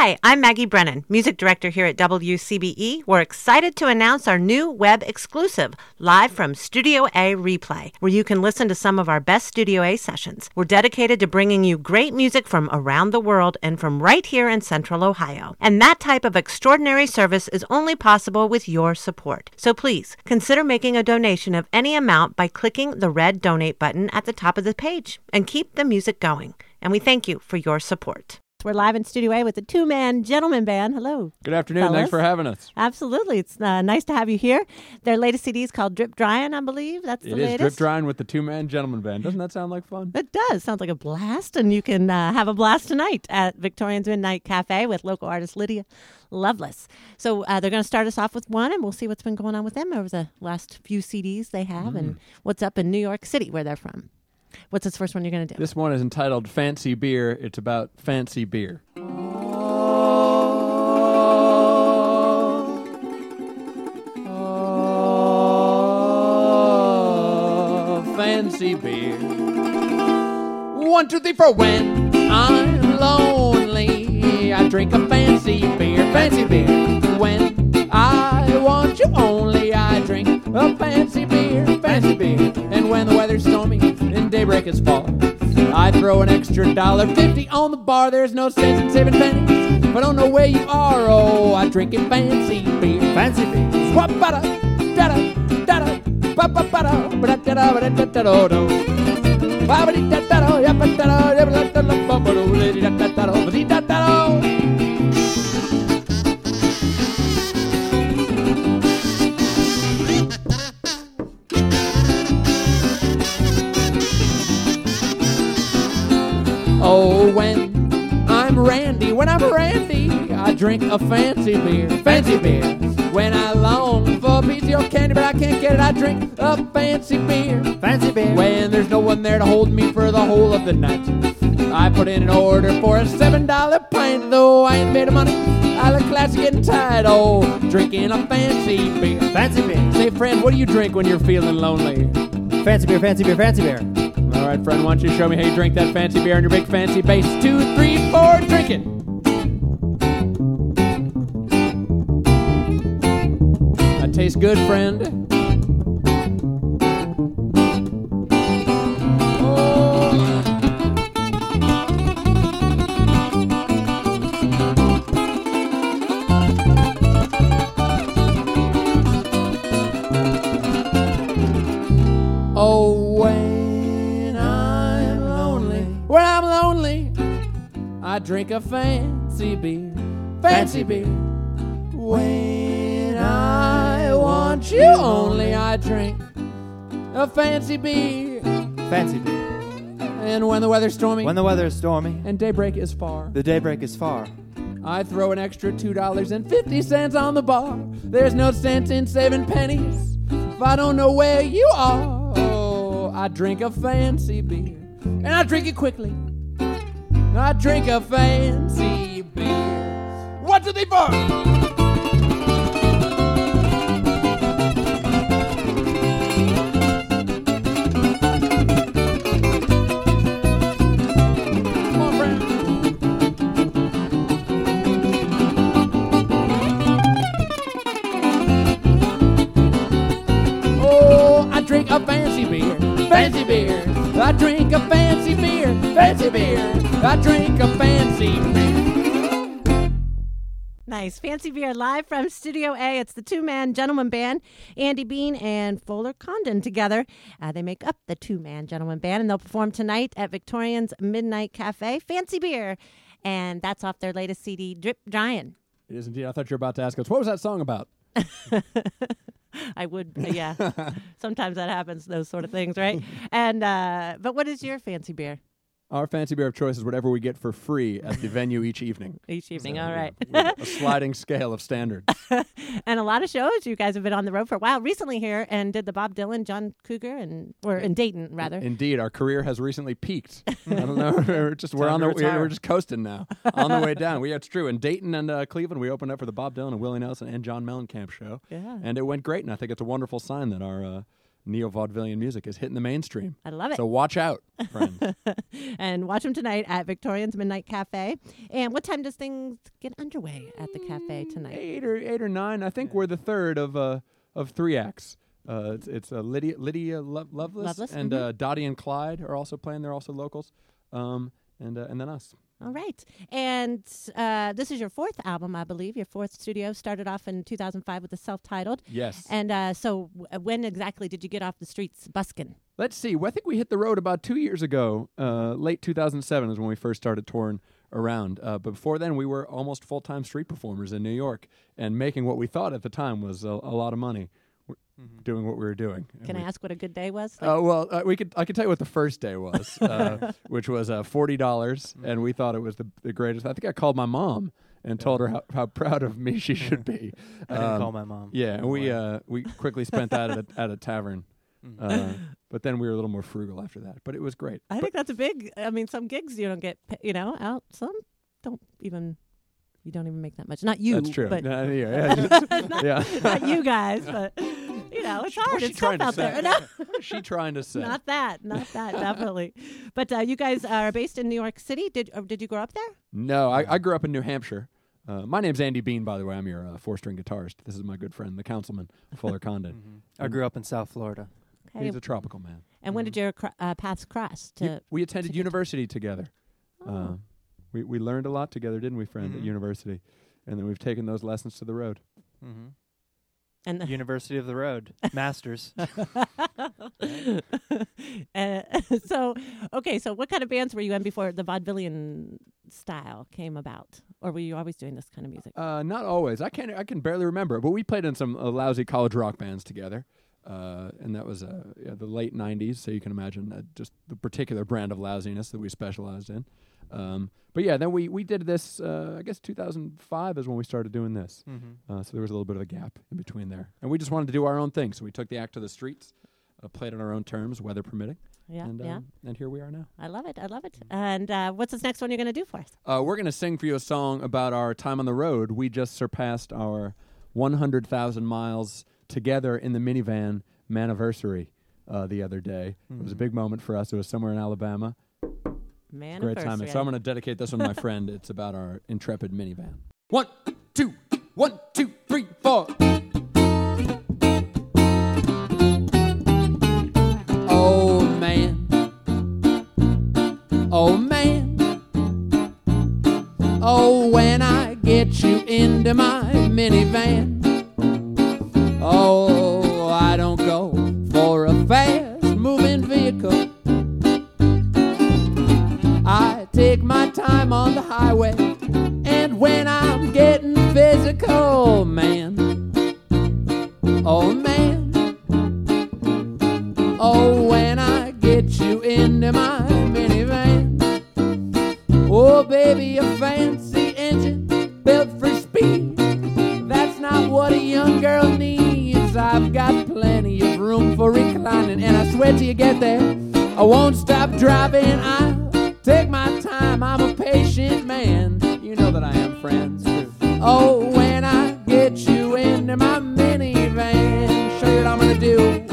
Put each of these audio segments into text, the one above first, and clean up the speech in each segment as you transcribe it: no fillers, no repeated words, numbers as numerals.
Hi, I'm Maggie Brennan, music director here at WCBE. We're excited to announce our new web exclusive, live from Studio A Replay, where you can listen to some of our best Studio A sessions. We're dedicated to bringing you great music from around the world and from right here in Central Ohio. And that type of extraordinary service is only possible with your support. So please, consider making a donation of any amount by clicking the red donate button at the top of the page and keep the music going. And we thank you for your support. We're live in Studio A with the two-man gentleman band. Hello. Good afternoon. Fellas. Thanks for having us. Absolutely. It's nice to have you here. Their latest CD is called Drip Dryin', I believe. That's the latest. It is Drip Dryin' with the two-man gentleman band. Doesn't that sound like fun? It does. Sounds like a blast. And you can have a blast tonight at Victorian's Midnight Cafe with local artist Lydia Loveless. So they're going to start us off with one, and we'll see what's been going on with them over the last few CDs they have and what's up in New York City where they're from. What's this first one you're going to do? This one is entitled Fancy Beer. It's about fancy beer. Fancy beer. 1, 2, 3, 4. When I'm lonely, I drink a fancy beer. Fancy beer. When I want you only, I drink a fancy beer. Fancy beer. And when the weather's stormy and daybreak is fall, I throw an extra $1.50 on the bar. There's no sense in saving pennies if I don't know where you are. Oh, I drink it fancy beer. Fancy beer. Swap-ba-da, da-da, da-da. Oh, when I'm Randy, I drink a fancy beer. Fancy beer. When I long for a piece of your candy, but I can't get it, I drink a fancy beer. Fancy beer. When there's no one there to hold me for the whole of the night, I put in an order for a $7 pint. Though I ain't made of money, I look classy getting tired. Oh, drinking a fancy beer. Fancy beer. Say, friend, what do you drink when you're feeling lonely? Fancy beer, fancy beer, fancy beer. All right, friend, why don't you show me how you drink that fancy beer on your big fancy bass? 2, 3, 4, drinking. Tastes good, friend. Oh, when I'm lonely, I drink a fancy beer. Fancy beer. When I want you only, I drink a fancy beer. Fancy beer. And when the weather's stormy, and daybreak is far, the daybreak is far, I throw an extra $2.50 on the bar. There's no sense in saving pennies if I don't know where you are. Oh, I drink a fancy beer, and I drink it quickly. I drink a fancy beer. 1, 2, 3, 4. Drink a fancy beer, fancy beer. I drink a fancy beer, fancy beer. I drink a fancy beer. Nice. Fancy Beer live from Studio A. It's the two-man gentleman band, Andy Bean and Fuller Condon together. They make up the two-man gentleman band, and they'll perform tonight at Victorian's Midnight Cafe. Fancy Beer. And that's off their latest CD, Drip Dryin'. It is indeed. I thought you were about to ask us, what was that song about? I would, yeah. Sometimes that happens, those sort of things, right? And but what is your fancy beer? Our fancy beer of choice is whatever we get for free at the venue each evening. Each evening, So, all right. A sliding scale of standards. And a lot of shows. You guys have been on the road for a while. Recently here and did the Bob Dylan, John Cougar, or in Dayton, rather. Indeed, our career has recently peaked. I don't know. we're just coasting now, on the way down. It's true. In Dayton and Cleveland, we opened up for the Bob Dylan and Willie Nelson and John Mellencamp show. Yeah. And it went great, and I think it's a wonderful sign that our neo-vaudevillian music is hitting the mainstream. I love it. So watch out, friends. And watch them tonight at Victorian's Midnight Cafe. And what time does things get underway at the cafe tonight? 8 or 9. I think we're the third of 3 acts. It's Lydia Loveless and Dottie and Clyde are also playing. They're also locals, and then us. All right. And this is your 4th album, I believe. Your 4th studio. Started off in 2005 with the self-titled. Yes. And so when exactly did you get off the streets busking? Let's see. Well, I think we hit the road about 2 years ago. Late 2007 is when we first started touring around. But before then, we were almost full-time street performers in New York and making what we thought at the time was a lot of money. Doing what we were doing. Can I ask what a good day was? I could tell you what the first day was, which was $40, and we thought it was the greatest. I think I called my mom and told her how proud of me she should be. I didn't call my mom. Yeah, and we quickly spent that at a tavern. But then we were a little more frugal after that. But it was great. I think that's a big. I mean, some gigs you don't get, out. Some don't even. You don't even make that much. Not you. That's true. But not you guys, but it's hard. It's tough out there. No. What is she trying to say? Not that, definitely. But you guys are based in New York City. Did you grow up there? No, I grew up in New Hampshire. My name's Andy Bean, by the way. I'm your 4-string guitarist. This is my good friend, the councilman, Fuller Condon. I grew up in South Florida. Okay. He's a tropical man. And when did your paths cross? We attended university together. Oh. We learned a lot together, didn't we, friend, at university? And then we've taken those lessons to the road. Mm-hmm. And University of the Road, Masters. So what kind of bands were you in before the vaudevillian style came about? Or were you always doing this kind of music? Not always. I can barely remember. But we played in some lousy college rock bands together. And that was the late 90s, so you can imagine just the particular brand of lousiness that we specialized in. But yeah, then we did this, I guess 2005 is when we started doing this. So there was a little bit of a gap in between there. And we just wanted to do our own thing, so we took the act to the streets, played on our own terms, weather permitting. And here we are now. I love it. And what's this next one you're going to do for us? We're going to sing for you a song about our time on the road. We just surpassed our 100,000 miles together in the minivan maniversary the other day. It was a big moment for us. It was somewhere in Alabama. Great time. So I'm going to dedicate this one to my friend. It's about our intrepid minivan. 1, 2, 1, 2, 3, 4. Oh man, oh man, oh when I get you into my minivan, oh I don't go for a fast moving vehicle. I take my time on the highway, and when I'm getting physical, man, oh man, oh when I get you into my minivan, oh baby, a fancy engine built for speed, that's not what a young girl needs. I've got plenty of room for reclining, and I swear till you get there, I won't stop driving. I take my time, I'm a patient man. You know that I am, friends. Oh, when I get you into my minivan, show you what I'm gonna do.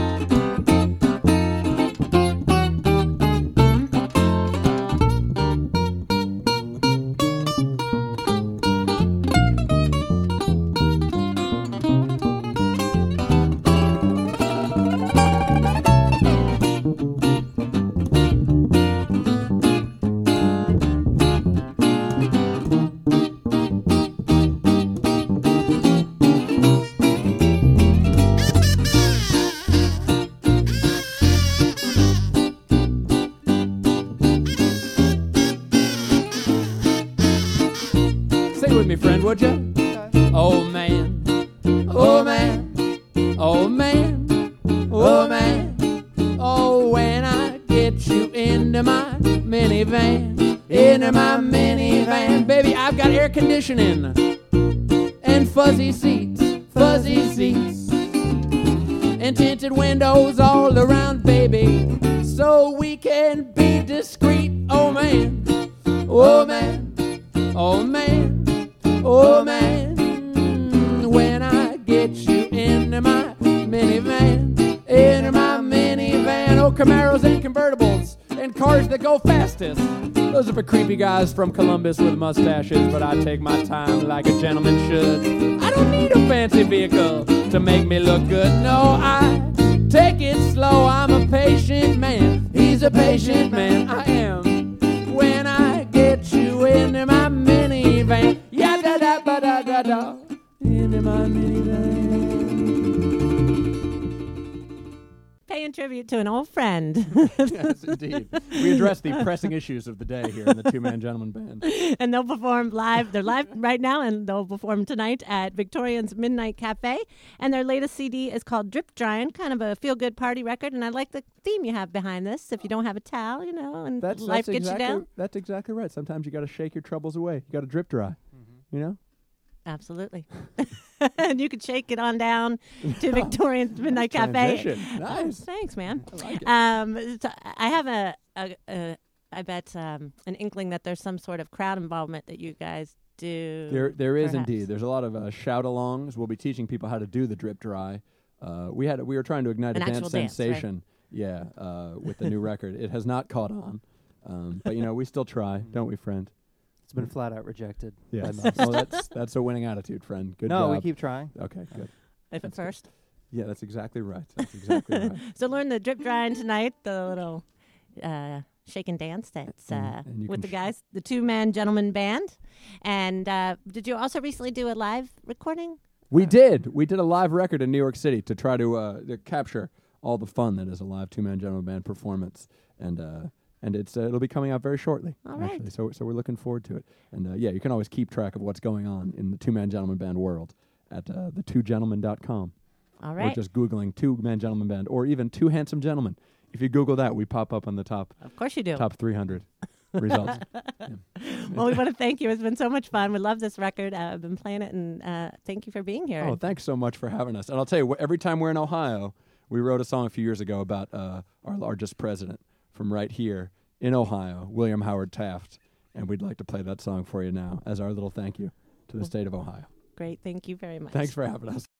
Me, friend, would you? Oh man, oh man, oh man, oh man, oh when I get you into my minivan, baby, I've got air conditioning and fuzzy seats, and tinted windows all around, baby, so we can be discreet. Oh man, oh man, oh man. Oh man, when I get you into my minivan, go fastest. Those are for creepy guys from Columbus with mustaches, but I take my time like a gentleman should. I don't need a fancy vehicle to make me look good. No, I take it slow. I'm a patient man. He's a patient man. I am. When I get you into my minivan, yeah da da ba da da da, into my minivan. Paying tribute to an old friend. Yes, indeed. We address the pressing issues of the day here in the Two-Man Gentleman Band. And they'll perform live. They're live right now, and they'll perform tonight at Victorian's Midnight Cafe. And their latest CD is called Drip Dryin', kind of a feel-good party record. And I like the theme you have behind this. If you don't have a towel, and life gets you down. That's exactly right. Sometimes you got to shake your troubles away. You got to drip dry. You know? Absolutely. And you could shake it on down to Victorian's Midnight Cafe. Nice. Thanks, man. I like it. So I have I bet an inkling that there's some sort of crowd involvement that you guys do. There is perhaps. indeed. There's a lot of shout-alongs. We'll be teaching people how to do the drip dry. We were trying to ignite An a dance actual dance, sensation. Yeah, with the new record. It has not caught on, but we still try, don't we, friend? It's been flat out rejected. Yeah. by most. Oh, that's a winning attitude, friend. Good No, job. we keep trying. Okay, good. If at first. Yeah, that's exactly right. That's exactly right. So learn the drip drying tonight, the little shake and dance that's and you with can the guys, the Two-Man Gentleman Band. And did you also recently do a live recording? We did. We did a live record in New York City to try to capture all the fun that is a live Two-Man Gentleman Band performance. And it'll be coming out very shortly. All right. Actually. So we're looking forward to it. And you can always keep track of what's going on in the Two-Man Gentleman Band world at the2gentlemen.com. All right. Or just Googling Two-Man Gentleman Band, or even Two Handsome Gentlemen. If you Google that, we pop up on the top Of course you do. 300 results. Yeah. Well, we want to thank you. It's been so much fun. We love this record. I've been playing it, and thank you for being here. Oh, thanks so much for having us. And I'll tell you, every time we're in Ohio, we wrote a song a few years ago about our largest president from right here in Ohio, William Howard Taft. And we'd like to play that song for you now as our little thank you to the state of Ohio. Great. Thank you very much. Thanks for having us.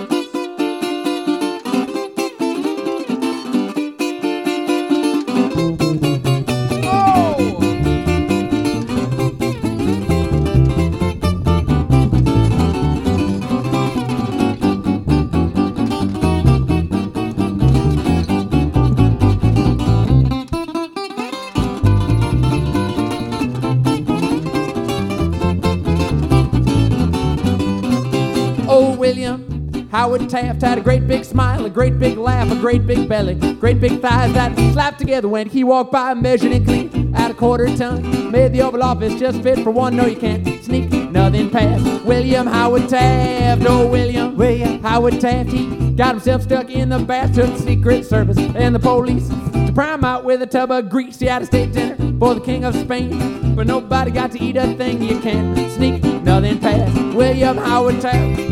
William Howard Taft had a great big smile, a great big laugh, a great big belly, great big thighs that slapped together when he walked by, measured and clean at a quarter ton. Made the Oval Office just fit for one. No, you can't sneak nothing past William Howard Taft. Oh, William Howard Taft, he got himself stuck in the bathtub. The Secret Service and the police to pry him out with a tub of grease. He had a state dinner for the King of Spain, but nobody got to eat a thing. You can't sneak nothing past William Howard Taft.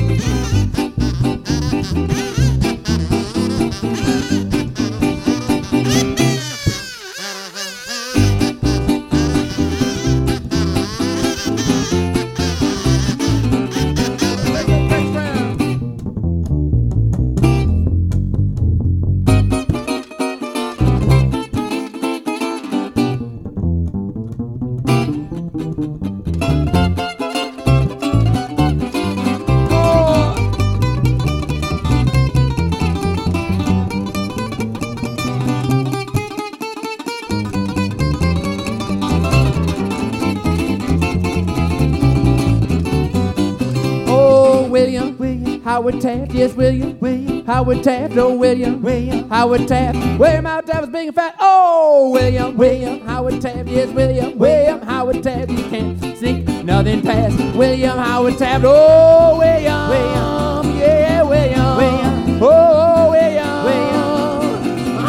Howard Taft, yes, William Howard Taft, oh, William Howard Taft. William Howard Taft was big and fat, oh, William Howard Taft, yes, William Howard Taft. You can't sneak nothing past William Howard Taft, oh, William, yeah, William, oh, William,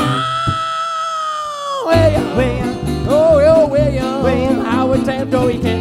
oh, William, oh, William Howard Taft, oh, he can't